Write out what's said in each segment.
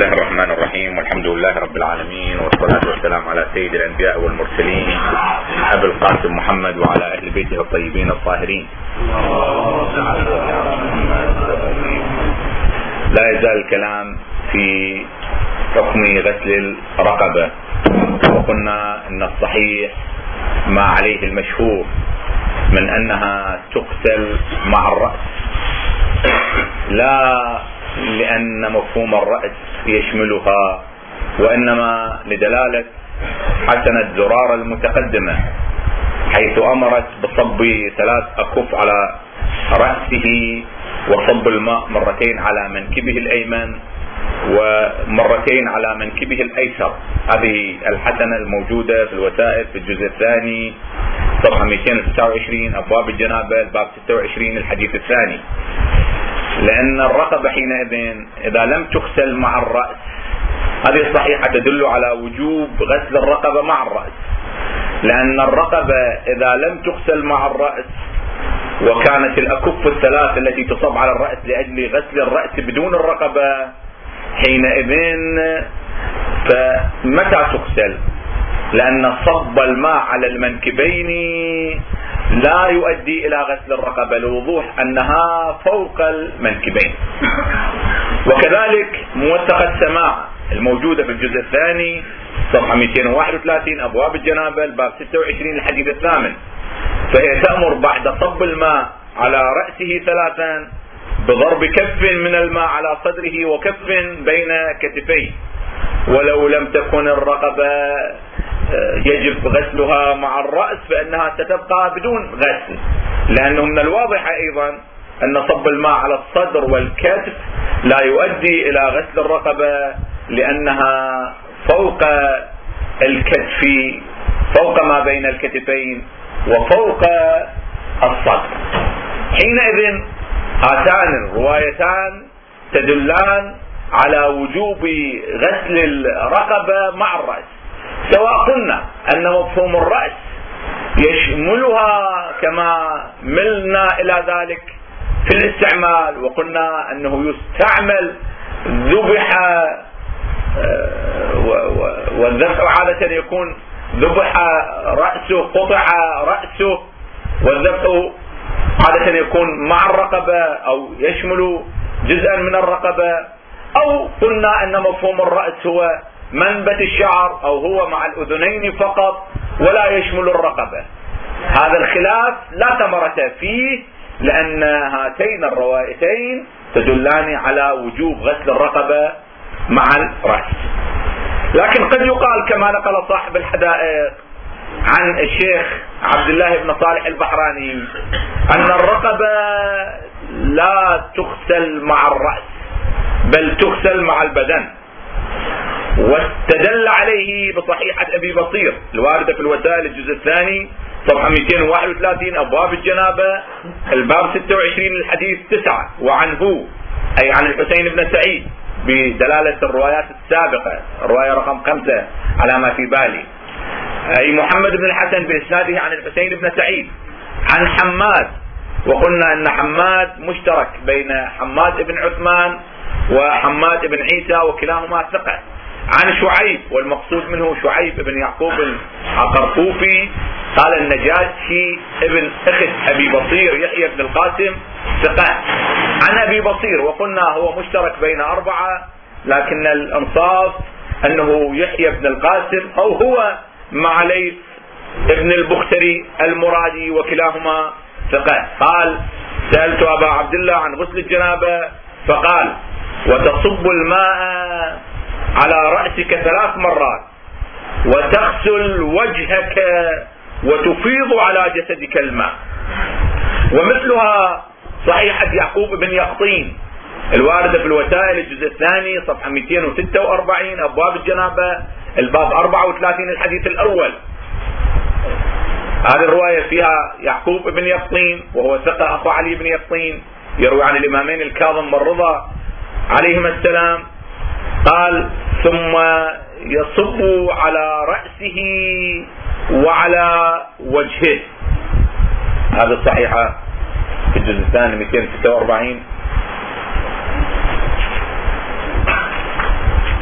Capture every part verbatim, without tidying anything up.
الله الرحمن الرحيم، والحمد لله رب العالمين، والصلاة والسلام على سيد الأنبياء والمرسلين أبي القاسم محمد وعلى أهل بيته الطيبين الطاهرين. لا يزال الكلام في حكم غسل الرقبة، وقلنا أن الصحيح ما عليه المشهور من أنها تغسل مع الرأس، لا لأن مفهوم الرأس يشملها، وإنما لدلالة حسنة زرار المتقدمة حيث أمرت بصب ثلاث أكف على رأسه وصب الماء مرتين على منكبه الأيمن ومرتين على منكبه الأيسر. هذه الحسنة الموجودة في الوسائل في الجزء الثاني صفحة مئتين وتسعة وعشرين أبواب الجنابة الباب ستة وعشرين الحديث الثاني. لأن الرقبة حينئذ إذا لم تغسل مع الرأس، هذه الصحيحة تدل على وجوب غسل الرقبة مع الرأس، لأن الرقبة إذا لم تغسل مع الرأس وكانت الأكف الثلاث التي تصب على الرأس لأجل غسل الرأس بدون الرقبة، حينئذ فمتى تغسل؟ لأن صب الماء على المنكبين لا يؤدي إلى غسل الرقبة لوضوح أنها فوق المنكبين. وكذلك موثقة السماع الموجودة في الجزء الثاني صفحة مئتين وواحد وثلاثين أبواب الجنابة الباب ستة وعشرين الحديث الثامن، فهي تأمر بعد صب الماء على رأسه ثلاثا بضرب كف من الماء على صدره وكف بين كتفيه، ولو لم تكن الرقبة يجب غسلها مع الرأس فإنها ستبقى بدون غسل، لأنه من الواضح أيضا أن صب الماء على الصدر والكتف لا يؤدي إلى غسل الرقبة، لأنها فوق الكتف، فوق ما بين الكتفين وفوق الصدر. حينئذ هاتان الروايتان تدلان على وجوب غسل الرقبة مع الرأس، سواء قلنا أن مفهوم الرأس يشملها كما ملنا إلى ذلك في الاستعمال، وقلنا أنه يستعمل ذبح، والذبح عادة يكون ذبح رأسه، قطع رأسه، والذبح عادة يكون مع الرقبة أو يشمل جزءا من الرقبة، أو قلنا أن مفهوم الرأس هو منبت الشعر أو هو مع الأذنين فقط ولا يشمل الرقبة. هذا الخلاف لا ثمرة فيه، لأن هاتين الروايتين تدلان على وجوب غسل الرقبة مع الرأس. لكن قد يقال كما نقل صاحب الحدائق عن الشيخ عبد الله بن صالح البحراني أن الرقبة لا تغسل مع الرأس بل تغسل مع البدن، واستدل عليه بصحيحة أبي بصير الواردة في الوسائل الجزء الثاني صفحة مئتين وواحد وثلاثين أبواب الجنابة الباب ستة وعشرين الحديث تسعة، وعنه أي عن الحسين بن سعيد بدلالة الروايات السابقة الرواية رقم خمسة على ما في بالي، أي محمد بن الحسن بإسناده عن الحسين بن سعيد عن حماد، وقلنا أن حماد مشترك بين حماد بن عثمان وحماد بن عيسى وكلاهما ثقة، عن شعيب والمقصود منه شعيب بن يعقوب القرطوفي قال النجاشي ابن اخت ابي بصير يحيى بن القاسم ثقة عن ابي بصير، وقلنا هو مشترك بين اربعة، لكن الانصاف انه يحيى بن القاسم او هو مع ليث ابن البختري المرادي وكلاهما ثقة. قال سألت ابا عبد الله عن غسل الجنابة فقال وتصب الماء على رأسك ثلاث مرات وتغسل وجهك وتفيض على جسدك الماء. ومثلها صحيحة يعقوب بن يقطين الواردة في الوسائل الجزء الثاني صفحة مئتين وستة وأربعين أبواب الجنابة الباب أربعة وثلاثين الحديث الأول. هذه الرواية فيها يعقوب بن يقطين وهو ثقة أخو علي بن يقطين يروي عن الإمامين الكاظم والرضا عليهما السلام. قال ثم يصب على رأسه وعلى وجهه. هذا الصحيحة في الجزء الثاني مئتين وستة وأربعين.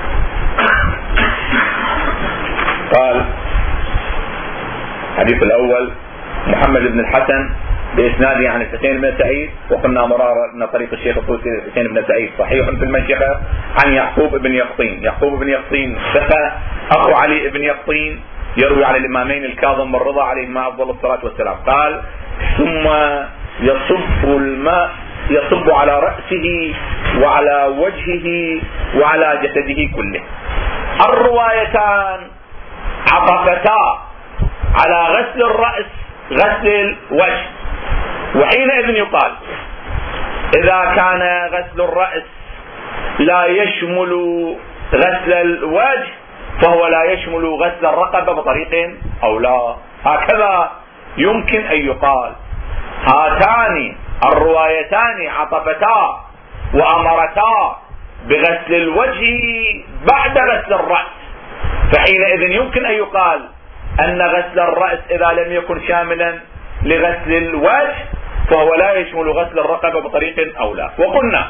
الحديث الأول محمد بن الحسن بإسناده عن الحسين بن سعيد، وقلنا مرارا أن طريق الشيخ الطوسي الحسين بن سعيد صحيح في المنشقة، عن يعقوب بن يقطين. يعقوب بن يقطين ثقة أخو علي بن يقطين، يروي على الإمامين الكاظم والرضا عليهما أفضل الصلاة والسلام. قال: ثم يصب الماء يصب على رأسه وعلى وجهه وعلى جسده كله. الروايتان عطفتا على غسل الرأس غسل الوجه، وحينئذ يقال إذا كان غسل الرأس لا يشمل غسل الوجه فهو لا يشمل غسل الرقبة بطريق أو لا. هكذا يمكن أن يقال. هاتان الروايتان عطفتا وأمرتا بغسل الوجه بعد غسل الرأس، فحينئذ يمكن أن يقال أن غسل الرأس إذا لم يكن شاملا لغسل الوجه فهو لا يشمل غسل الرقبة بطريق أو لا. وقلنا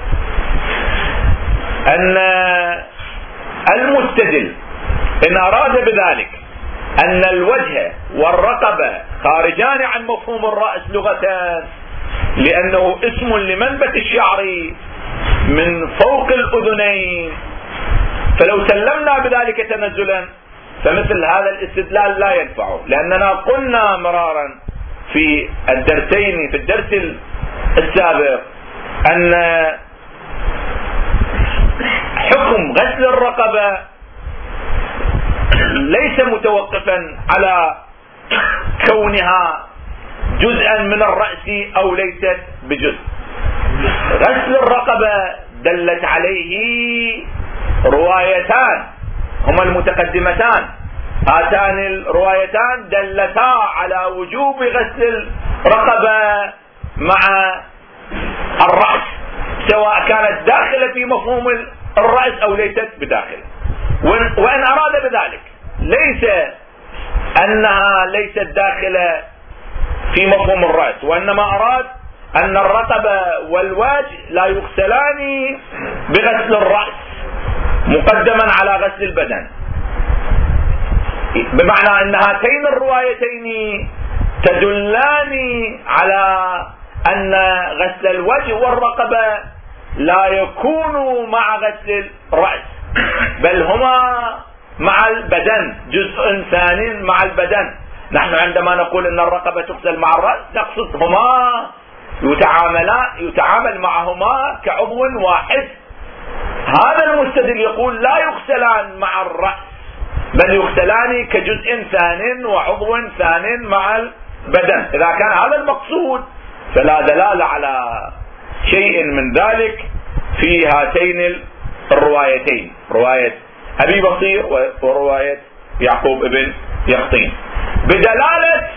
أن المستدل إن أراد بذلك أن الوجه والرقبة خارجان عن مفهوم الرأس لغة، لأنه اسم لمنبت الشعر من فوق الأذنين، فلو سلمنا بذلك تنزلا فمثل هذا الاستدلال لا ينفعه، لأننا قلنا مرارا في الدرسين في الدرس السابق أن حكم غسل الرقبة ليس متوقفا على كونها جزءا من الرأس أو ليست بجزء. غسل الرقبة دلت عليه روايتان هما المتقدمتان، هاتان الروايتان دلتا على وجوب غسل الرقبة مع الرأس، سواء كانت داخلة في مفهوم الرأس أو ليست بداخل. وإن أراد بذلك ليس أنها ليست داخلة في مفهوم الرأس، وإنما أراد أن الرقبة والوجه لا يغسلان بغسل الرأس مقدما على غسل البدن، بمعنى أن هاتين الروايتين تدلان على أن غسل الوجه والرقبة لا يكون مع غسل الرأس، بل هما مع البدن، جزء ثاني مع البدن. نحن عندما نقول أن الرقبة تغسل مع الرأس نقصد هما يتعاملان يتعامل معهما كعضو واحد. هذا المستدل يقول لا يغسلان مع الرأس بل يغسلان كجزء ثان وعضو ثان مع البدن. إذا كان هذا المقصود فلا دلالة على شيء من ذلك في هاتين الروايتين، رواية أبي بصير ورواية يعقوب بن يقطين، بدلالة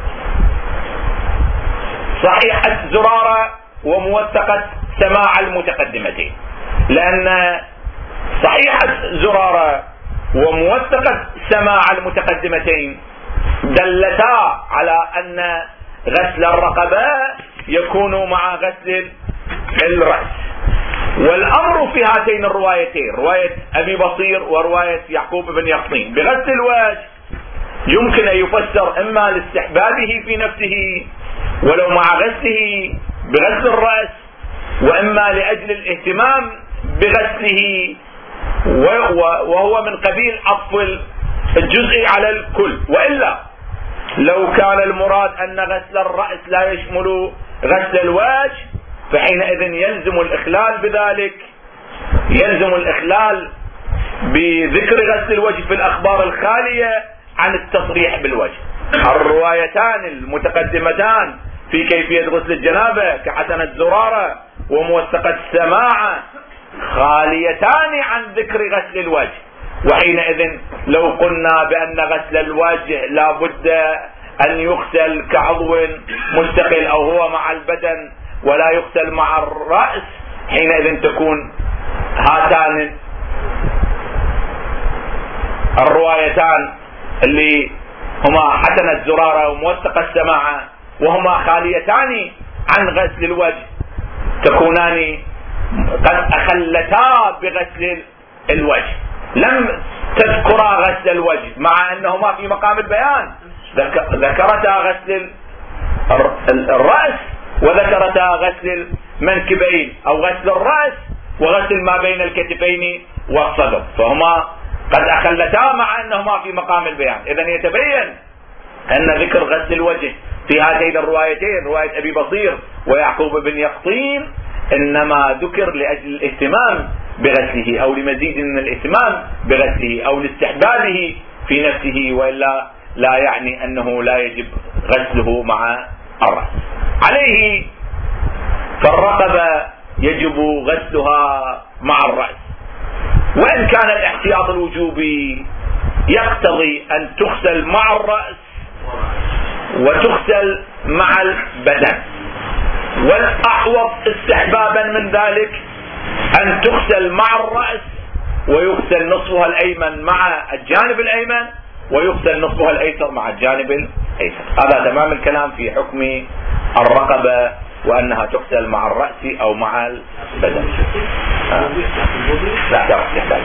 صحيحة زرارة وموثقة سماع المتقدمتين، لأن صحيحة زرارة وموثقة سماع المتقدمتين دلتا على أن غسل الرقبة يكون مع غسل الرأس. والأمر في هاتين الروايتين، رواية أبي بصير ورواية يعقوب بن يقطين، بغسل الوجه يمكن أن يفسر إما لاستحبابه في نفسه ولو مع غسله بغسل الرأس، وإما لأجل الاهتمام بغسله وهو من قبيل عطف الجزء على الكل. وإلا لو كان المراد أن غسل الرأس لا يشمل غسل الوجه فحينئذ يلزم الإخلال بذلك، يلزم الإخلال بذكر غسل الوجه في الأخبار الخالية عن التصريح بالوجه. الروايتان المتقدمتان في كيفية غسل الجنابة كحسنة زرارة وموثقة السماعة خاليتان عن ذكر غسل الوجه، وحينئذ لو قلنا بأن غسل الوجه لا بد أن يغسل كعضو مستقل أو هو مع البدن ولا يغسل مع الرأس، حينئذ تكون هاتان الروايتان اللي هما حسنة زرارة وموثقة السماعة وهما خاليتان عن غسل الوجه تكونان قد أخلتا بغسل الوجه، لم تذكرا غسل الوجه مع أنهما في مقام البيان، ذكرتا غسل الرأس وذكرتا غسل المنكبين أو غسل الرأس وغسل ما بين الكتفين والصدر، فهما قد أخلتا مع أنهما في مقام البيان. إذن يتبين أن ذكر غسل الوجه في هاتين الروايتين، رواية أبي بصير ويعقوب بن يقطين، إنما ذكر لأجل الاهتمام بغسله أو لمزيد من الاهتمام بغسله أو لاستحبابه في نفسه، وإلا لا يعني أنه لا يجب غسله مع الرأس. عليه فالرقبة يجب غسلها مع الرأس، وإن كان الاحتياط الوجوبي يقتضي أن تغسل مع الرأس وتغسل مع البدن، والأحوط استحبابا من ذلك أن تغسل مع الرأس ويغسل نصفها الأيمن مع الجانب الأيمن ويغسل نصفها الأيسر مع الجانب الأيسر. هذا تمام الكلام في حكم الرقبة وأنها تغسل مع الرأس أو مع البدن. آه. لا تحتاج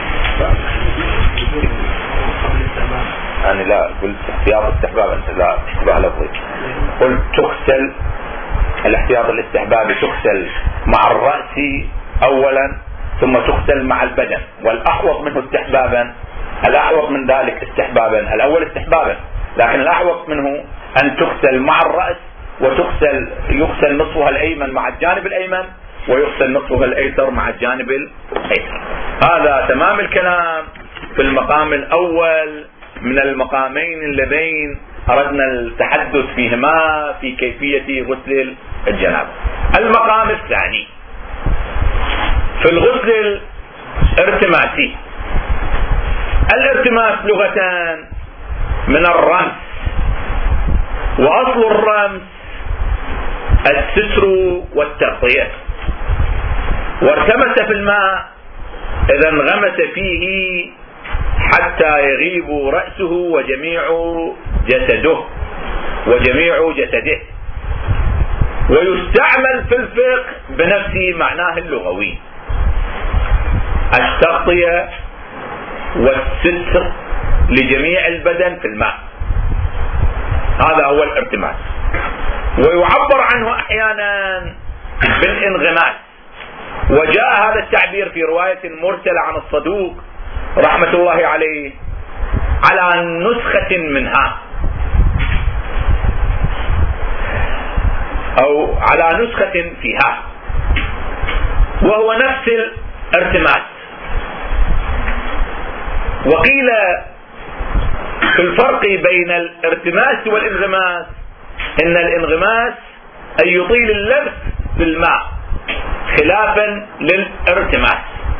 أنا لا قلت احتياط استحباب، أنت لا اشتباه لفظي، قلت تغسل الاحتياط الاستحبابي تغسل مع الرأس أولا ثم تغسل مع البدن، والأحوط منه استحبابا، الأحوط من ذلك استحبابا، الأول استحبابا لكن الأحوط منه أن تغسل مع الرأس وتغسل يغسل نصفها الأيمن مع الجانب الأيمن ويغسل نصفها الأيسر مع الجانب الأيسر. هذا تمام الكلام في المقام الأول من المقامين اللذين أردنا التحدث فيهما في كيفية غسل الجنابة. المقام الثاني في الغسل الارتماسي. الارتماس لغة من الرمس، وأصل الرمس الستر والتغطية، وارتمس في الماء إذا انغمس فيه حتى يغيب رأسه وجميع جسده وجميع جسده، ويستعمل في الفقه بنفس معناه اللغوي، التغطية والستر لجميع البدن في الماء. هذا هو الارتماس، ويعبر عنه أحيانا بالانغماس، وجاء هذا التعبير في رواية مرسلة عن الصدوق رحمة الله عليه على نسخة منها أو على نسخة فيها، وهو نفس الارتماس. وقيل في الفرق بين الارتماس والانغماس إن الانغماس أن يطيل اللبس في الماء خلافا للارتماس.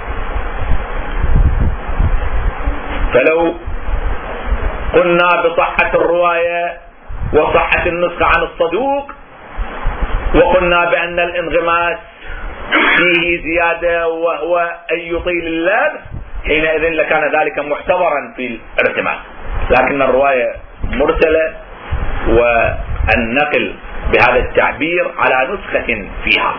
فلو قلنا بصحة الرواية وصحة النسخة عن الصدوق وقلنا بأن الانغماس فيه زيادة وهو أن يطيل اللبس، حينئذ لكان ذلك معتبرا في الارتماس، لكن الرواية مرسلة والنقل بهذا التعبير على نسخة فيها.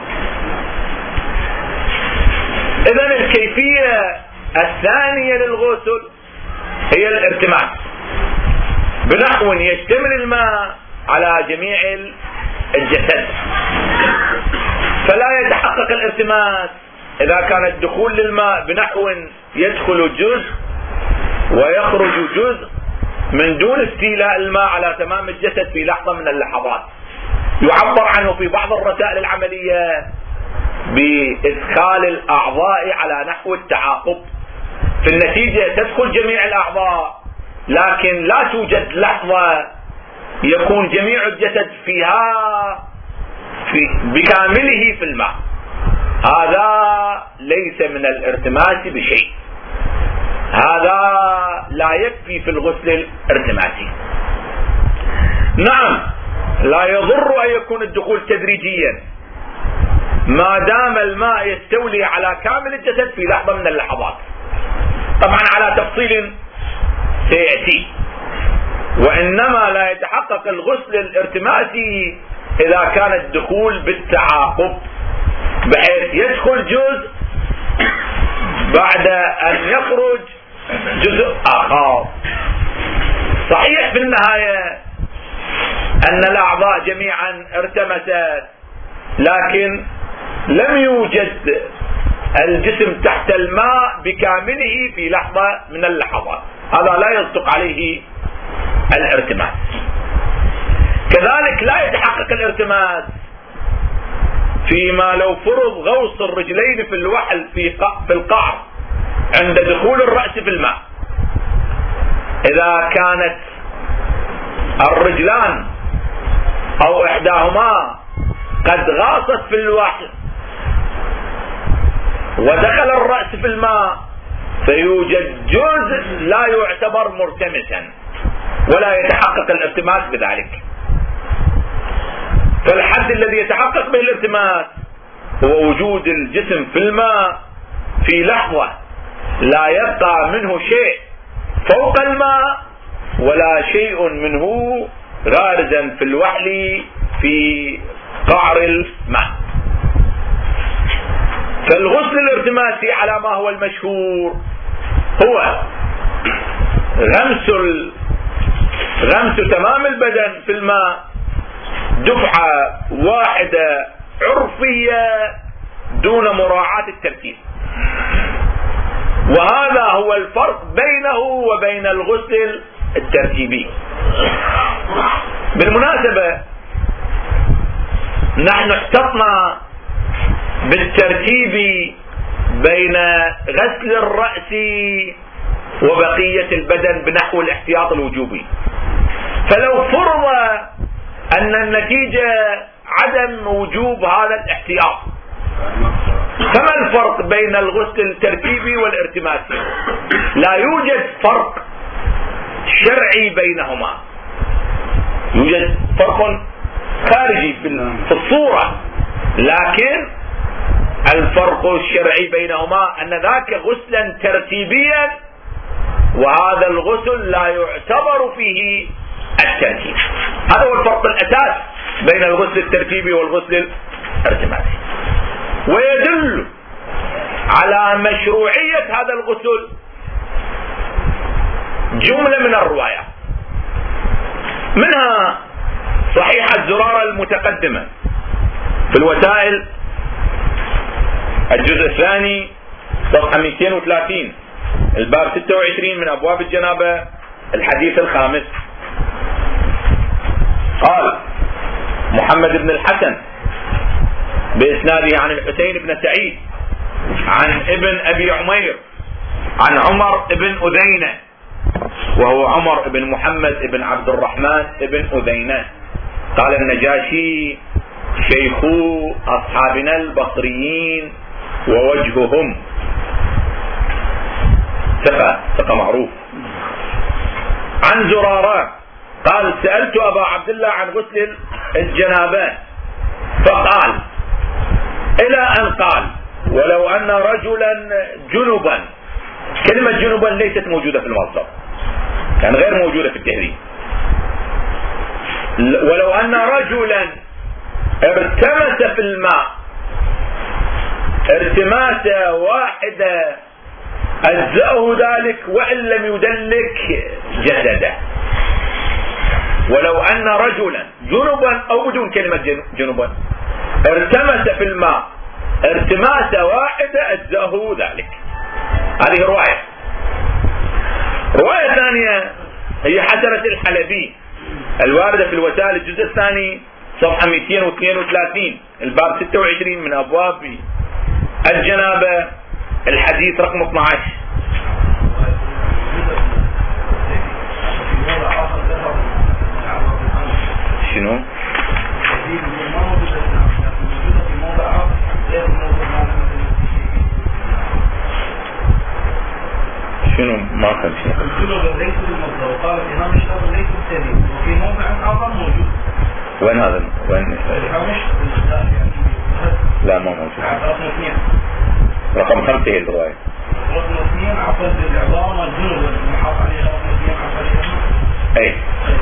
إذن الكيفية الثانية للغسل هي الارتماس بنحو يشتمل الماء على جميع الجسد، فلا يتحقق الارتماس إذا كان الدخول للماء بنحو يدخل جزء ويخرج جزء من دون استيلاء الماء على تمام الجسد في لحظة من اللحظات. يعبر عنه في بعض الرسائل العملية بإدخال الأعضاء على نحو التعاقب، في النتيجة تدخل جميع الأعضاء لكن لا توجد لحظة يكون جميع الجسد فيها في بكامله في الماء. هذا ليس من الارتماس بشيء، هذا لا يكفي في الغسل الارتماسي. نعم لا يضر أن يكون الدخول تدريجيا ما دام الماء يستولي على كامل الجسد في لحظة من اللحظات، طبعا على تفصيل سيأتي. وإنما لا يتحقق الغسل الارتماسي إذا كان الدخول بالتعاقب، بحيث يدخل جزء بعد أن يخرج جزء آخر. خاص. صحيح في النهاية أن الأعضاء جميعا ارتمست، لكن لم يوجد الجسم تحت الماء بكامله في لحظة من اللحظات، هذا لا يصدق عليه الارتماس. كذلك لا يتحقق الارتماس فيما لو فرض غوص الرجلين في الوحل في القعر عند دخول الرأس في الماء. إذا كانت الرجلان أو إحداهما قد غاصت في الوحل ودخل الرأس في الماء، فيوجد جزء لا يعتبر مرتمسا ولا يتحقق الارتماس بذلك. فالحد الذي يتحقق به الارتماس هو وجود الجسم في الماء في لحظة لا يبقى منه شيء فوق الماء ولا شيء منه غارزا في الوحل في قعر الماء. فالغسل الارتماسي على ما هو المشهور هو غمس ال... غمس تمام البدن في الماء دفعة واحدة عرفية دون مراعاة الترتيب، وهذا هو الفرق بينه وبين الغسل الترتيبي. بالمناسبة نحن احتطنا بالترتيب بين غسل الرأس وبقية البدن بنحو الاحتياط الوجوبي، فلو فرض أن النتيجة عدم وجوب هذا الاحتياط، فما الفرق بين الغسل الترتيبي والارتماسي؟ لا يوجد فرق شرعي بينهما، يوجد فرق خارجي في الصورة، لكن الفرق الشرعي بينهما أن ذاك غسلا ترتيبيا وهذا الغسل لا يعتبر فيه الترتيب. هذا هو الفرق الأساس بين الغسل الترتيبي والغسل الارتماسي. ويدل على مشروعية هذا الغسل جملة من الروايات، منها صحيحة زرارة المتقدمة في الوسائل الجزء الثاني صفحة مئتين وثلاثين الباب ستة وعشرين من أبواب الجنابة الحديث الخامس. قال محمد بن الحسن بإسناده عن الحسين بن سعيد عن ابن أبي عمير عن عمر بن أذينة، وهو عمر بن محمد بن عبد الرحمن بن أذينة، قال النجاشي شيخ أصحابنا البصريين ووجههم ثقة ثقة معروف. عن زرارة قال سألت أبا عبد الله عن غسل الجنابة فقال إلى أن قال ولو أن رجلا جنبا. كلمة جنبا ليست موجودة في المصدر، كان غير موجودة في التهذيب. ولو أن رجلا ارتمس في الماء ارتماسة واحدة أجزأه ذلك وإن لم يدلك جسده. ولو أن رجلا جنبا أو بدون كلمة جنبا ارتمس في الماء ارتماسة واحدة أجزأه ذلك. هذه رواية. رواية ثانية هي حسرة الحلبي الواردة في الوسائل الجزء الثاني صفحة مئتين واثنين وثلاثين الباب ستة وعشرين من أبواب الجنابة الحديث رقم اثني عشر. شنو؟ شنو ما كان شيء؟ الجنوب ليس بالمصدر، وقال الإمام الشافعي ليس بالتالي، وفي موضع آخر موجود. وين هذا؟ وين؟ لا ما موجود. رقم اثنين. رقم خمسة هي الرواية. رقم اثنين عفوا بالعظام الجنوب المحاط عليه رقم اثنين عفوا. أي.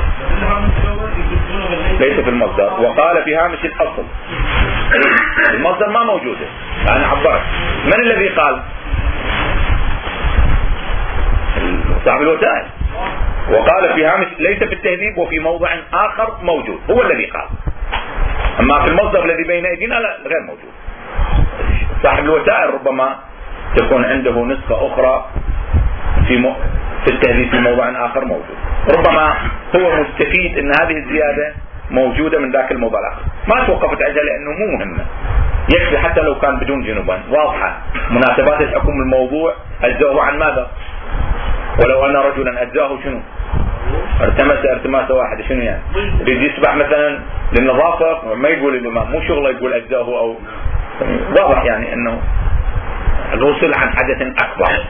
ليس في المصدر، وقال في هامش الأصل. المصدر ما موجودة. أنا عبرت. من الذي قال؟ صاحب الوسائل، وقال في هامش ليس في التهذيب وفي موضع آخر موجود، هو الذي قال. أما في المصدر الذي بين أيدينا لا، غير موجود. صاحب الوسائل ربما تكون عنده نسخة أخرى في م... في التهذيب في موضع آخر موجود، ربما هو مستفيد أن هذه الزيادة موجودة من ذاك الموضع الآخر، ما توقفت عندها لأنه مو مهمة، يكفي حتى لو كان بدون جنوبا واضحة. مناسبات الحكم الموضوع أجزاه عن ماذا؟ ولو أن رجلا أجزاه شنو؟ ارتمس ارتماسة واحدة، شنو يعني؟ يريد يسبح مثلا للنظافة، ما يقول الإمام مو شغله يقول أجزاه، أو واضح يعني أنه الوصول عن حدث أكبر.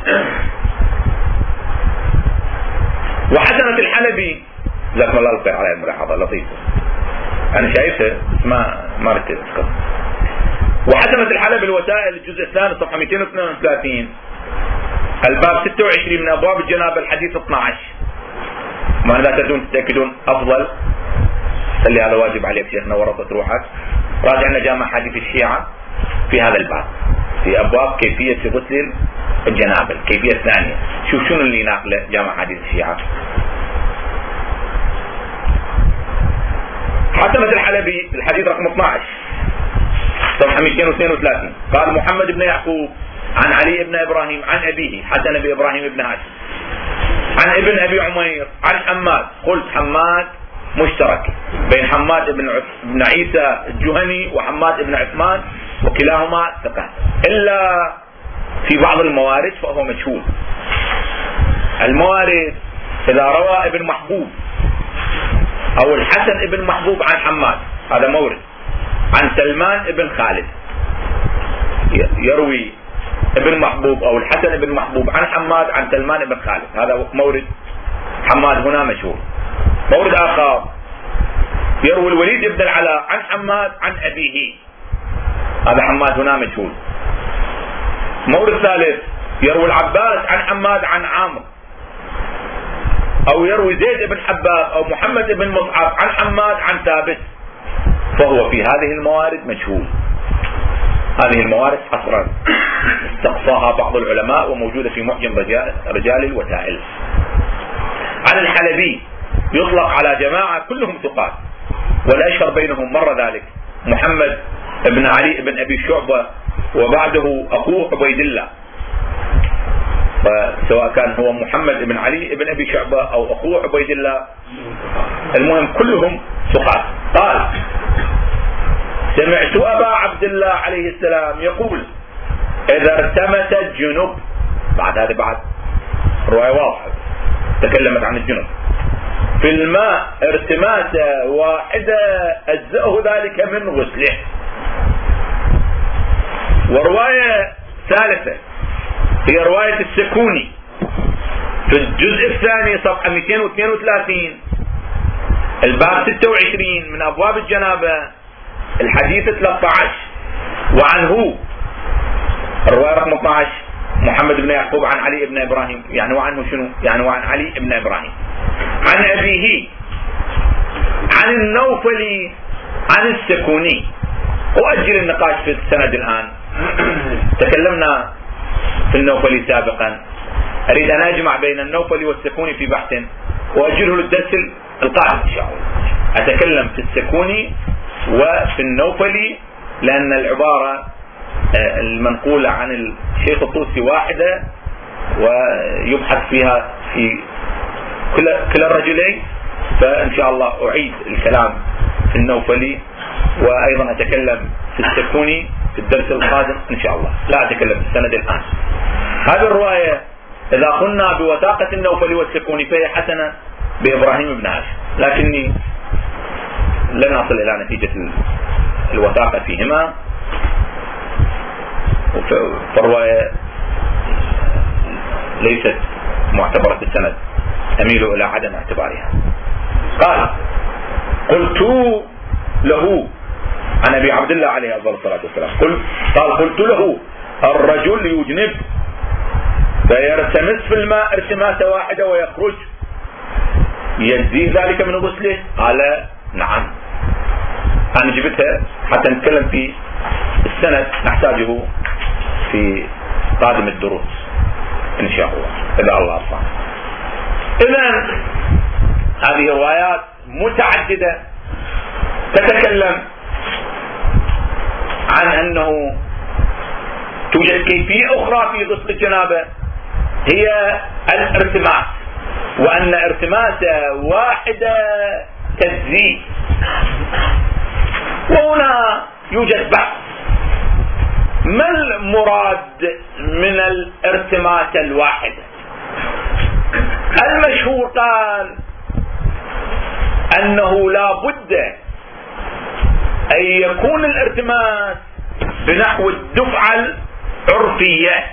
وحسنة الحلبي، جزاكم الله الخير على الملاحظة لطيفة، أنا شايفها ما ما ركزت. وحسنة الحلبي الوسائل الجزء الثاني صفحة مئتين واثنين وثلاثين الباب ستة وعشرين من أبواب الجنابة الحديث اثني عشر. ما لا تدون تتأكدون أفضل، خلي هذا واجب عليك شيخنا ورطت روحك، راجع لنا جامع حديث الشيعة في هذا الباب في أبواب كيفية غسل الجنابة الكيفية الثانية. شوف شنو اللي ناقله جامع حديث الشيعة. حسنة الحلبي الحديث رقم اثني عشر صفحة مئتين واثنين وثلاثين قال محمد بن يعقوب عن علي بن إبراهيم عن أبيه حسن بن إبراهيم بن هاشم عن ابن أبي عمير عن حماد، قلت حماد مشترك بين حماد بن بن عيسى الجهني وحماد بن عثمان وكلاهما ثقة، إلا في بعض الموارد فهو مجهول. الموارد إذا روى ابن محبوب أو الحسن ابن محبوب عن حماد هذا مورد، عن سلمان ابن خالد يروي ابن محبوب أو الحسن ابن محبوب عن حماد عن سلمان ابن خالد، هذا مورد حماد هنا مشهور. مورد آخر يروي الوليد ابن العلاء عن حماد عن أبيه، هذا حماد هنا مجهول. مورد ثالث يروي العباس عن حماد عن عامر، أو يروي زيد بن حباب أو محمد بن مصعب عن حماد عن ثابت، فهو في هذه الموارد مجهول. هذه الموارد حصرا استقصاها بعض العلماء وموجودة في معجم رجال الوسائل. عن الحلبي يطلق على جماعة كلهم ثقات، والأشهر بينهم مر ذلك محمد بن علي بن أبي شعبة وبعده أخوه عبيد الله، فسواء كان هو محمد بن علي بن أبي شعبة أو أخوه عبيد الله، المهم كلهم ثقات. قال سمعت أبا عبد الله عليه السلام يقول إذا ارتمس الجنب، بعد هذا بعد رواية واضحة تكلمت عن الجنب، في الماء ارتماسة واحدة أجزأه ذلك من غسله. ورواية ثالثة هي رواية السكوني في الجزء الثاني صفحة مئتين واثنين وثلاثين الباب ستة وعشرين من أبواب الجنابة الحديث ثلاثة عشر، وعنه الرواية رقم اثني عشر محمد بن يعقوب عن علي بن إبراهيم، يعني وعنه شنو؟ يعني وعن علي بن إبراهيم عن أبيه عن النوفلي عن السكوني. وأجل النقاش في السند الآن، تكلمنا في النوفلي سابقا، أريد أن أجمع بين النوفلي والسكوني في بحث وأجله للدرس القادم إن شاء الله. أتكلم في السكوني وفي النوفلي لأن العبارة المنقولة عن الشيخ الطوسي واحدة ويبحث فيها في كل كل الرجلين، فإن شاء الله أعيد الكلام في النوفلي وأيضا أتكلم في السكوني في الدرس القادم إن شاء الله، لا أتكلم في السند الآن. هذه الرواية إذا قلنا بوثاقة النوفلي والسكوني فهي حسنة بإبراهيم بن هاشم، لكني لن أصل إلى نتيجة الوثاقة فيهما، فالرواية ليست معتبرة السند، أميل إلى عدم اعتبارها. قال قلت له عن أبي عبد الله عليه الصلاة والسلام قل قال قلت له الرجل يجنب فيرتمس في الماء ارتماسة واحدة ويخرج يجزي ذلك من غسله؟ قال نعم. أنا جبتها حتى نتكلم في السند نحتاجه في قادم الدروس إن شاء الله إذا الله أصلا. إذن هذه روايات متعددة تتكلم عن أنه توجد كيفية أخرى في غسل الجنابة هي الارتماس، وأن ارتماسة واحدة تجزي. وهنا يوجد بحث، ما المراد من الارتماسة الواحدة؟ المشهور قال أنه لا بد أن يكون الارتماس بنحو الدفعة العرفية،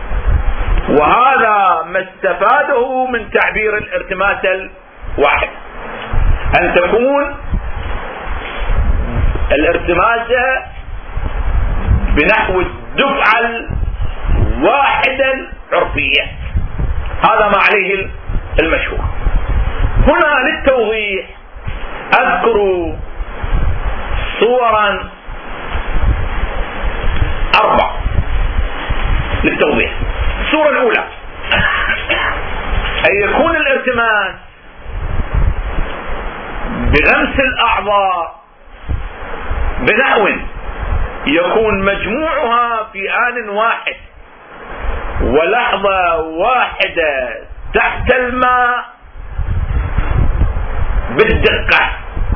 وهذا ما استفاده من تعبير الارتماس الواحد، أن تكون الارتماسة بنحو الدفعة الواحدة العرفية. هذا ما عليه المشهور. هنا للتوضيح أذكر صورا أربع للتوضيح. الصورة الأولى أن يكون الارتماس بغمس الأعضاء بنحو يكون مجموعها في آن واحد ولحظة واحدة تحت الماء بالدقة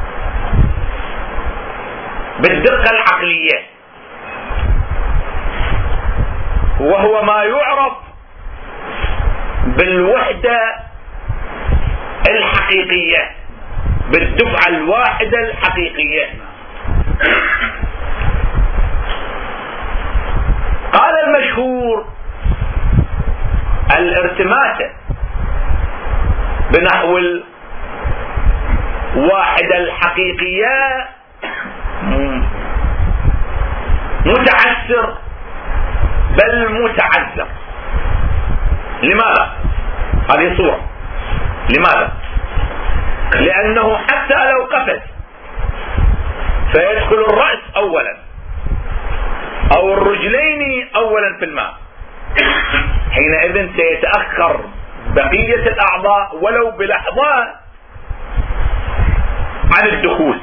بالدقة العقلية، وهو ما يعرف بالوحدة الحقيقية، بالدفعة الواحدة الحقيقية. قال المشهور الارتماسة بنحو الواحدة الحقيقية متعسر بل متعذر. لماذا؟ هذه صورة. لماذا؟ لأنه حتى لو قفز فيدخل الرأس أولا أو الرجلين أولا في الماء، حينئذ سيتأخر بقية الأعضاء ولو بلحظات عن الدخول.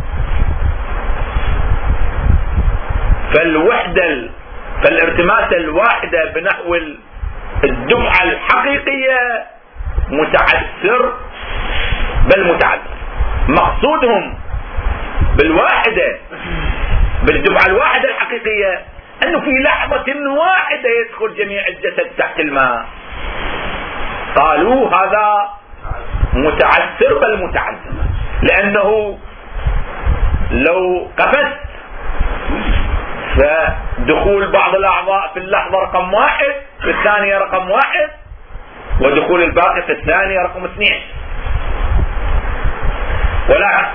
فالوحدة فالارتماسة الواحدة بنحو الدفعة الحقيقية متعسر بل متعذر. مقصودهم بالواحدة بالدفعة الواحدة الحقيقية أنه في لحظة واحدة يدخل جميع الجسد تحت الماء. قالوا هذا متعسر بل متعذر، لأنه لو قفزت فدخول بعض الأعضاء في اللحظة رقم واحد، في الثانية رقم واحد، ودخول الباقي في الثانية رقم اثنين. ولكن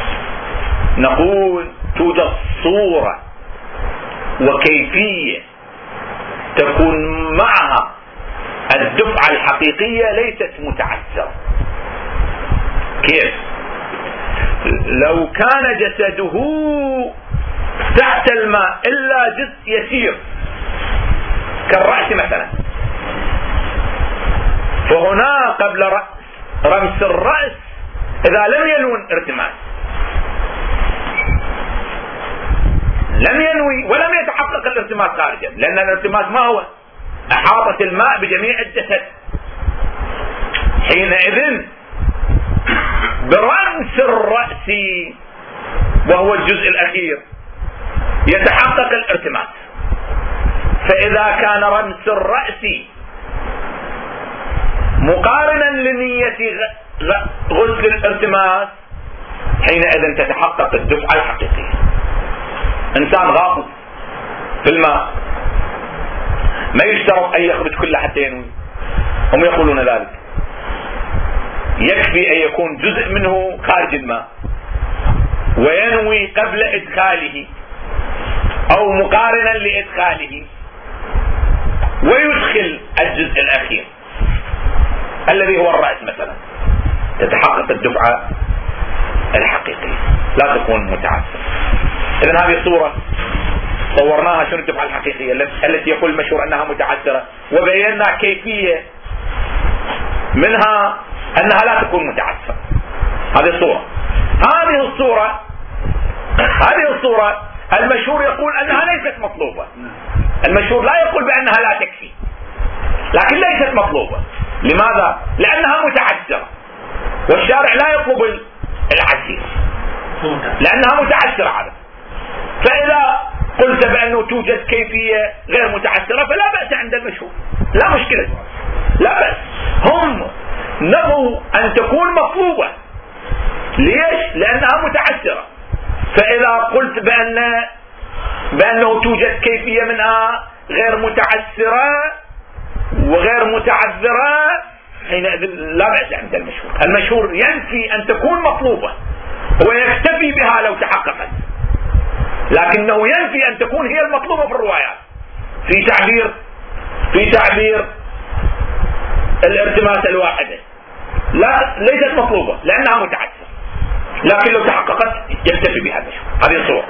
نقول توجد صورة وكيفية تكون معها الدفعة الحقيقية ليست متعسرة. كيف؟ لو كان جسده تحت الماء إلا جزء يسير كالرأس مثلا، فهنا قبل رمس الرأس إذا لم ينون ارتماس، لم ينوي ولم يتحقق الارتماس خارجا، لأن الارتماس ما هو؟ أحاطة الماء بجميع الجسد. حينئذ برمس الرأس وهو الجزء الأخير يتحقق الارتماس. فإذا كان رمس الرأس مقارنا لنية غسل الارتماس حينئذ تتحقق الدفعة الحقيقية. إنسان غاصب في الماء ما يشترط أن يخرج كله حتى ينوي، هم يقولون ذلك، يكفي أن يكون جزء منه خارج الماء وينوي قبل إدخاله أو مقارنا لإدخاله ويدخل الجزء الأخير الذي هو الرأس مثلا، تتحقق الدفعة الحقيقية لا تكون متعسرة. إذن هذه صورة صورناها شنو الدفعة الحقيقية التي يقول المشهور أنها متعسرة، وبينا كيفية منها أنها لا تكون متعسرة. هذه الصورة هذه الصورة هذه الصورة المشهور يقول أنها ليست مطلوبة. المشهور لا يقول بأنها لا تكفي، لكن ليست مطلوبة. لماذا؟ لأنها متعسرة، والشارع لا يطلب العسير لأنها متعسرة على. فإذا قلت بأنه توجد كيفية غير متعسرة فلا بأس عند المشهور، لا مشكلة، لا بأس. هم نبوا أن تكون مطلوبة. ليش؟ لأنها متعسرة. فإذا قلت بأن بأنه توجد كيفية منها غير متعسرة وغير متعذرة حينئذ لا بأس عند المشهور. المشهور ينفي أن تكون مطلوبة ويكتفي بها لو تحققت، لكنه ينفي أن تكون هي المطلوبة في الروايات. في تعبير في تعبير الارتماس الواحدة لا ليست مطلوبة لأنها متعسرة، لكن لو تحققت يكتفي بها المشهور. هذه الصورة.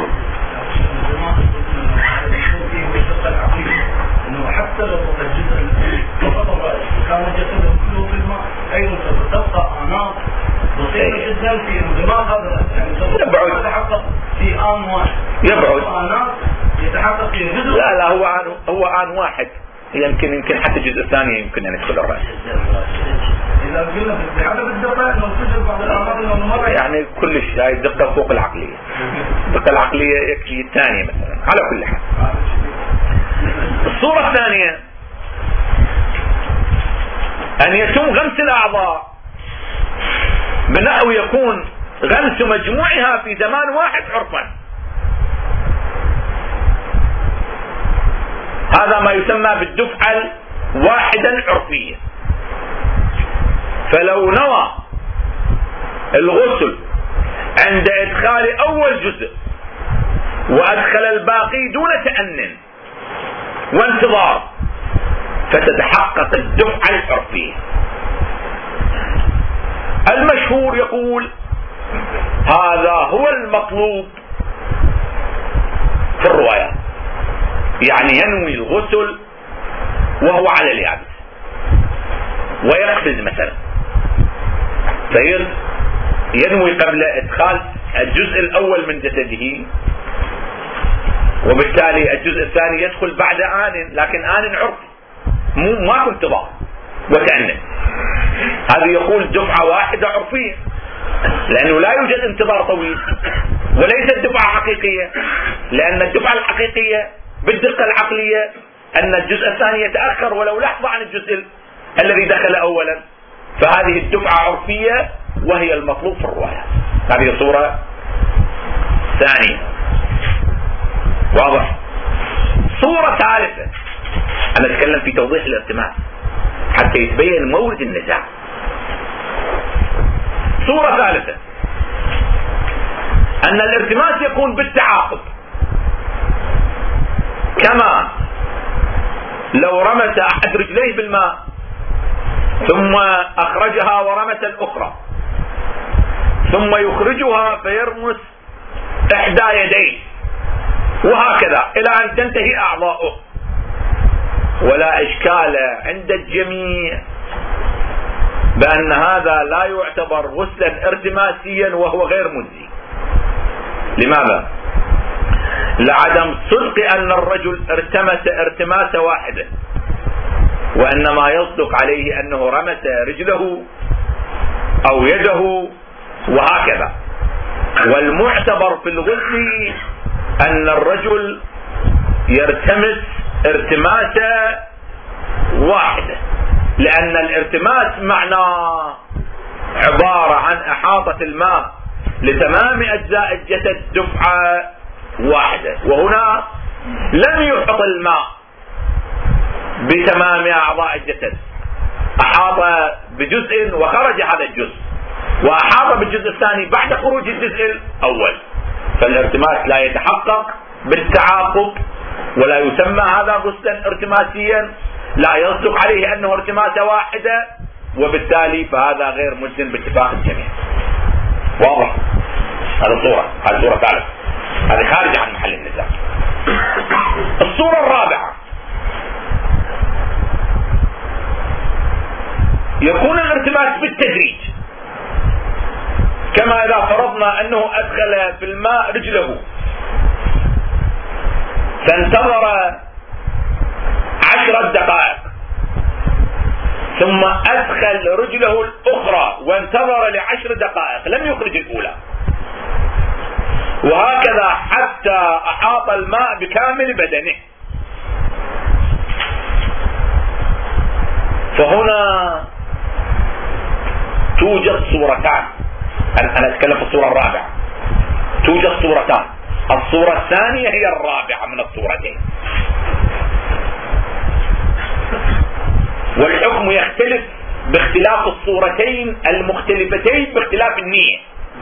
انه حتى لو الجزء فقط كان جسده كله في الماء ايضا تبقى اناط بسيطه جدا في انضمام هذا، يعني يبعد يتحقق في ان واحد، يبعد اناط يتحقق في جزء. لا لا هو آن هو آن واحد، يمكن يمكن حتى الجزء الثاني يمكن ان يدخل الراس. اذا قلنا بحسب الدقه انه توجد بعض الامراض انه مره يعني كلش هاي الدقه فوق العقليه. الدقه العقليه يكفي الثانيه مثلا. على كل حال الصورة الثانية أن يتم غمس الأعضاء بنحو يكون غمس مجموعها في زمان واحد عرفا. هذا ما يسمى بالدفعة الواحدة عرفية. فلو نوى الغسل عند إدخال أول جزء وأدخل الباقي دون تأنن وانتظار فتتحقق الدفعة العرفية. المشهور يقول هذا هو المطلوب في الروايات، يعني ينوي الغسل وهو على اليابس ويقفز مثلا، فينوي قبل ادخال الجزء الاول من جسده، وبالتالي الجزء الثاني يدخل بعد آن، لكن آن عرفي مو ماكو انتظار وتأنن. هذا يقول دفعة واحدة عرفية لأنه لا يوجد انتظار طويل، وليست دفعة حقيقية، لأن الدفعة الحقيقية بالدقة العقلية أن الجزء الثاني يتأخر ولو لحظة عن الجزء الذي دخل أولا. فهذه الدفعة عرفية وهي المطلوب في الرواية. هذه صورة ثانية. واضح؟ صورة ثالثة، أنا أتكلم في توضيح الارتماس حتى يتبين مورد النزاع. صورة ثالثة أن الارتماس يكون بالتعاقب، كما لو رمس أحد رجليه بالماء ثم أخرجها ورمس الأخرى ثم يخرجها فيرمس إحدى يديه وهكذا إلى أن تنتهي أعضاؤه. ولا إشكال عند الجميع بأن هذا لا يعتبر غسلا ارتماسيا وهو غير مجزي. لماذا؟ لعدم صدق أن الرجل ارتمس ارتماس واحدة، وإنما يصدق عليه أنه رمس رجله أو يده وهكذا. والمعتبر في الغسل أن الرجل يرتمس ارتماسة واحدة، لأن الارتماس معناه عبارة عن إحاطة الماء لتمام أجزاء الجسد دفعة واحدة، وهنا لم يحط الماء بتمام أعضاء الجسد، أحاط بجزء وخرج هذا الجزء، وأحاط بالجزء الثاني بعد خروج الجزء الأول. فالارتماس لا يتحقق بالتعاقب ولا يسمى هذا غسلا ارتماسيا، لا يصدق عليه أنه ارتماسة واحدة، وبالتالي فهذا غير مجزم باتفاق الجميع. واضح؟ هذه الصورة، هذه الصورة ثالثة، هذه خارجة عن محل النزاع. الصورة الرابعة يكون الارتماس بالتدريج، كما إذا فرضنا أنه أدخل في الماء رجله فانتظر عشرة دقائق ثم أدخل رجله الأخرى وانتظر لعشر دقائق لم يخرج الأولى، وهكذا حتى أحاط الماء بكامل بدنه. فهنا توجد صورتان، أنا أتكلم في الصورة الرابعة، توجد صورتان، الصورة الثانية هي الرابعة من الصورتين، والحكم يختلف باختلاف الصورتين المختلفتين باختلاف النية.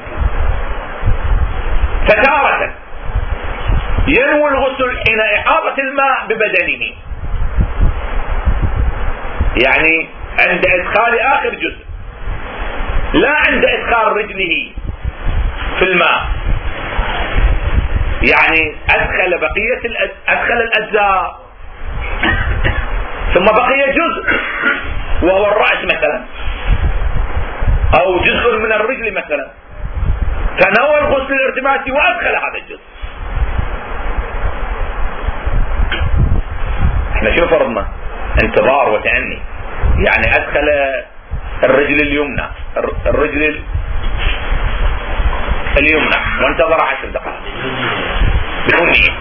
فتارة ينوي الغسل حين إحاطة الماء ببدنه، يعني عند إدخال آخر جزء، لا عند إدخال رجله في الماء، يعني أدخل بقية الأج... أدخل الأجزاء ثم بقي جزء وهو الرأس مثلا أو جزء من الرجل مثلا، فنوى الغسل الارتماسي وأدخل هذا الجزء. احنا شو فرضنا؟ انتظار وتأني، يعني أدخل الرجل اليمنى الرجل اليمنى وانتظر عشر دقائق بدون نية،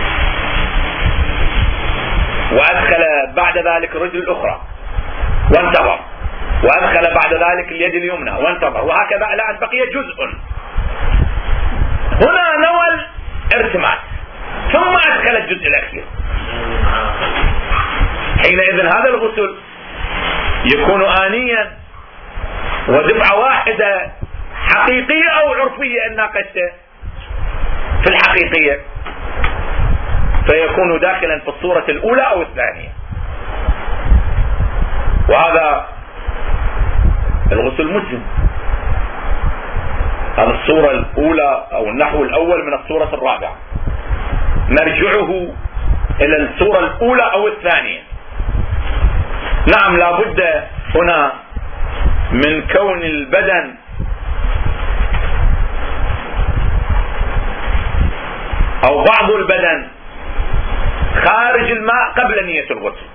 وأدخل بعد ذلك الرجل الأخرى وانتظر، وأدخل بعد ذلك اليد اليمنى وانتظر، وهكذا إلى أن بقي جزء. هنا نوى الارتماس ثم أدخل الجزء الأخير، حينئذ هذا الغسل يكون آنيا ودفعة واحدة حقيقية أو عرفية إن ناقشته في الحقيقية، فيكون داخلا في الصورة الأولى أو الثانية. وهذا الغسل مجزم، هذا الصورة الأولى أو النحو الأول من الصورة الرابعة، نرجعه إلى الصورة الأولى أو الثانية. نعم لابد هنا من كون البدن أو بعض البدن خارج الماء قبل نية الغسل،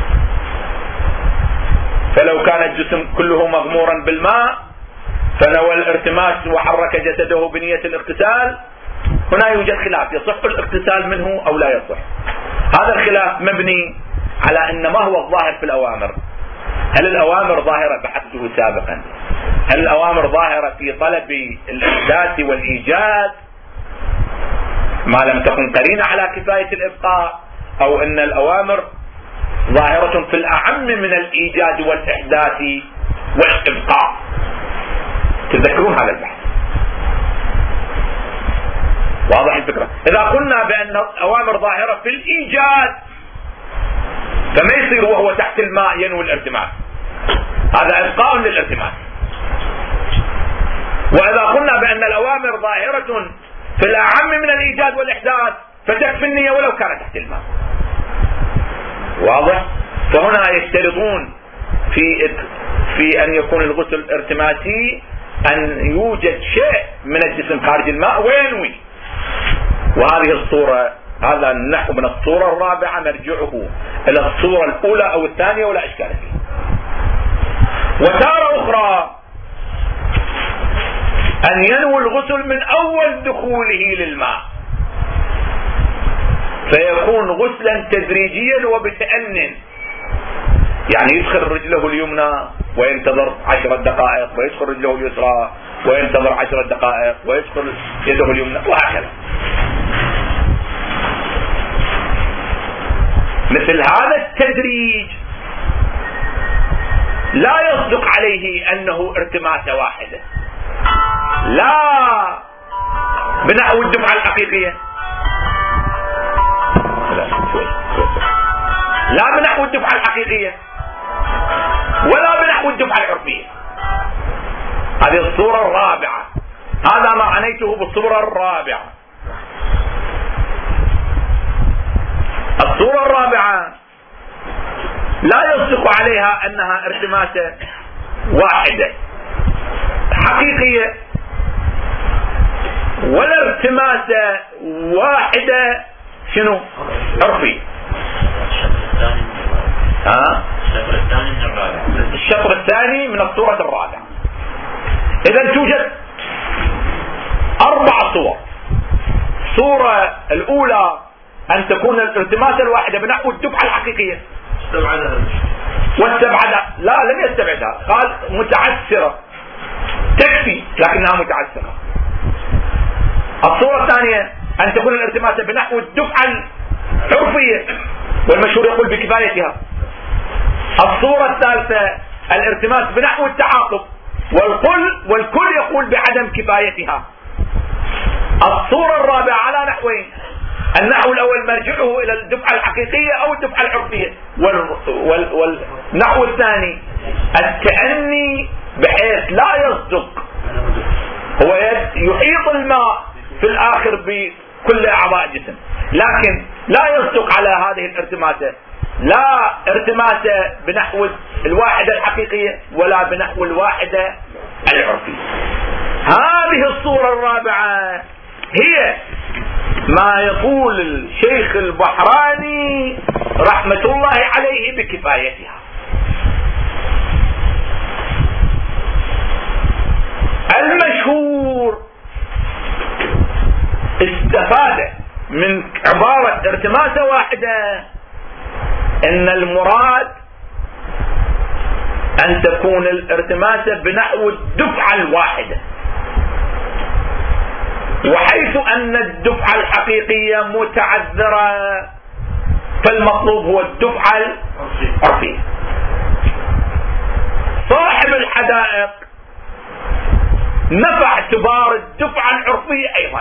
فلو كان الجسم كله مغمورا بالماء فنوى الارتماس وحرك جسده بنية الاغتسال، هنا يوجد خلاف يصح الاغتسال منه أو لا يصح. هذا الخلاف مبني على أن ما هو الظاهر في الأوامر، هل الأوامر ظاهرة بحثه سابقا، هل الأوامر ظاهرة في طلب الإحداث والإيجاد ما لم تكن قرينة على كفاية الإبقاء، أو أن الأوامر ظاهرة في الأعم من الإيجاد والإحداث والإبقاء. تذكرون هذا البحث، واضح الفكرة؟ إذا قلنا بأن الأوامر ظاهرة في الإيجاد فما يصير وهو تحت الماء ينوي الارتماس، هذا إبقاء للارتماس. وإذا قلنا بأن الأوامر ظاهرة في الأعم من الإيجاد والإحداث فتكفي النية ولو كانت تحت الماء. واضح؟ فهنا يشترطون في في أن يكون الغسل ارتماسي أن يوجد شيء من الجسم خارج الماء وينوي. وهذه الصورة، هذا النحو من الصورة الرابعة نرجعه إلى الصورة الأولى أو الثانية ولا إشكال فيه. وتارة أخرى أن ينوي الغسل من أول دخوله للماء، فيكون غسلا تدريجيا وبتأن، يعني يدخل رجله اليمنى وينتظر عشرة دقائق، ويدخل رجله اليسرى وينتظر عشرة دقائق، ويدخل يده اليمنى، وهكذا. مثل هذا التدريج لا يصدق عليه أنه ارتماسة واحدة، لا بنحو الدفعة الحقيقية، لا بنحو الدفعة الحقيقية ولا بنحو الدفعة العرفية. هذه الصورة الرابعة، هذا ما عنيته بالصورة الرابعة. الصورة الرابعة لا يصدق عليها أنها ارتماسة واحدة حقيقية ولا ارتماسة واحدة شنو عرفية. ها الشطر الثاني من الصورة الرابعة. إذا توجد أربع صور. الصورة الأولى أن تكون الالتماسة الواحدة بنحو الدفعة الحقيقية واستبعدها. لا لم يستبعدها، قال متعسرة تكفي لكنها متعسرة. الصورة الثانية أن تكون الالتماسة بنحو الدفعة العرفية والمشهور يقول بكفايتها. الصورة الثالثة الالتماس بنحو التعاقب والكل والكل يقول بعدم كفايتها. الصورة الرابعة على نحوين: النحو الأول مرجعه إلى الدفعة الحقيقية أو الدفعة العرفية، وال والنحو الثاني التأني بحيث لا يصدق، هو يحيط الماء في الآخر بكل أعضاء الجسم لكن لا يصدق على هذه الارتماسة، لا ارتماسة بنحو الواحدة الحقيقية ولا بنحو الواحدة العرفية. هذه الصورة الرابعة هي ما يقول الشيخ البحراني رحمة الله عليه بكفايتها. المشهور استفاد من عبارة ارتماسة واحدة ان المراد ان تكون الارتماسة بنحو الدفعة الواحدة، وحيث ان الدفعة الحقيقية متعذرة فالمطلوب هو الدفعة العرفية. صاحب الحدائق نفى اعتبار الدفعة العرفية ايضا،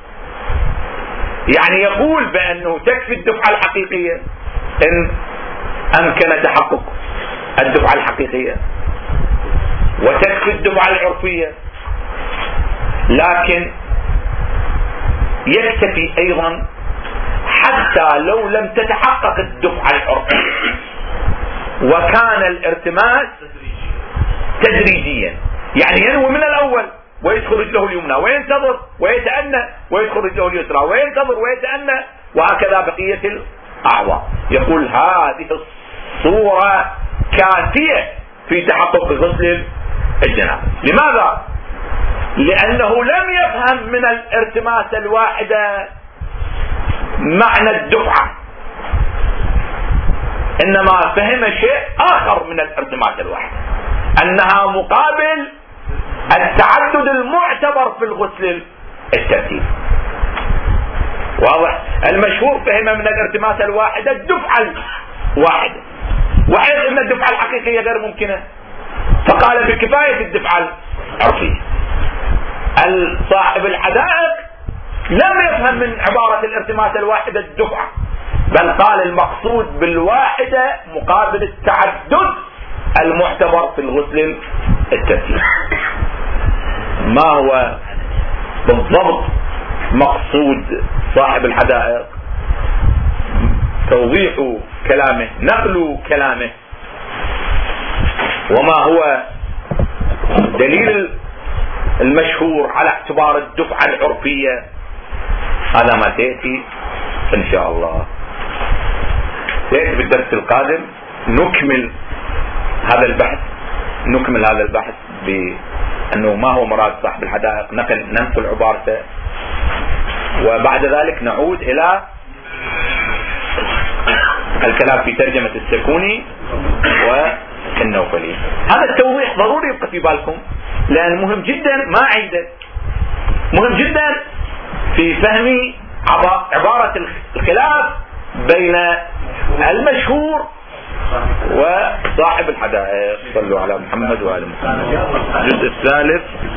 يعني يقول بانه تكفي الدفعة الحقيقية ان امكن تحقق الدفعة الحقيقية وتكفي الدفعة العرفية، لكن يكتفي ايضا حتى لو لم تتحقق الدفعة العرفية وكان الارتماس تدريجيا، يعني ينوي من الاول ويدخل رجله اليمنى وينتظر ويتأنى ويدخل رجله اليسرى وينتظر ويتأنى وهكذا بقية الاعضاء. يقول هذه الصورة كافية في تحقق غسل الجنابة. لماذا؟ لأنه لم يفهم من الارتماس الواحدة معنى الدفعة، إنما فهم شيء آخر من الارتماس الواحدة، أنها مقابل التعدد المعتبر في الغسل الترتيب. واضح؟ المشهور فهم من الارتماس الواحدة الدفعة الواحدة، وحيث أن الدفعة الحقيقية غير ممكنة فقال بكفاية الدفعة العرفية. صاحب الحدائق لم يفهم من عبارة الارتماس الواحدة الدفعة، بل قال المقصود بالواحدة مقابل التعدد المعتبر في الغسل الترتيب. ما هو بالضبط مقصود صاحب الحدائق؟ توضيح كلامه، نقل كلامه، وما هو دليل المشهور على اعتبار الدفعة العرفية، هذا ما سيأتي إن شاء الله. سيأتي في الدرس القادم نكمل هذا البحث، نكمل هذا البحث بأنه ما هو مراد صاحب الحدائق، نقل ننقل عبارته، وبعد ذلك نعود إلى الكلام في ترجمة السكوني والنوفلي. هذا التوضيح ضروري يبقى في بالكم، لأن مهم جدا، ما عيده مهم جدا في فهم عبارة الخلاف بين المشهور وصاحب الحدائق. صلوا على محمد وآل محمد. الجزء الثالث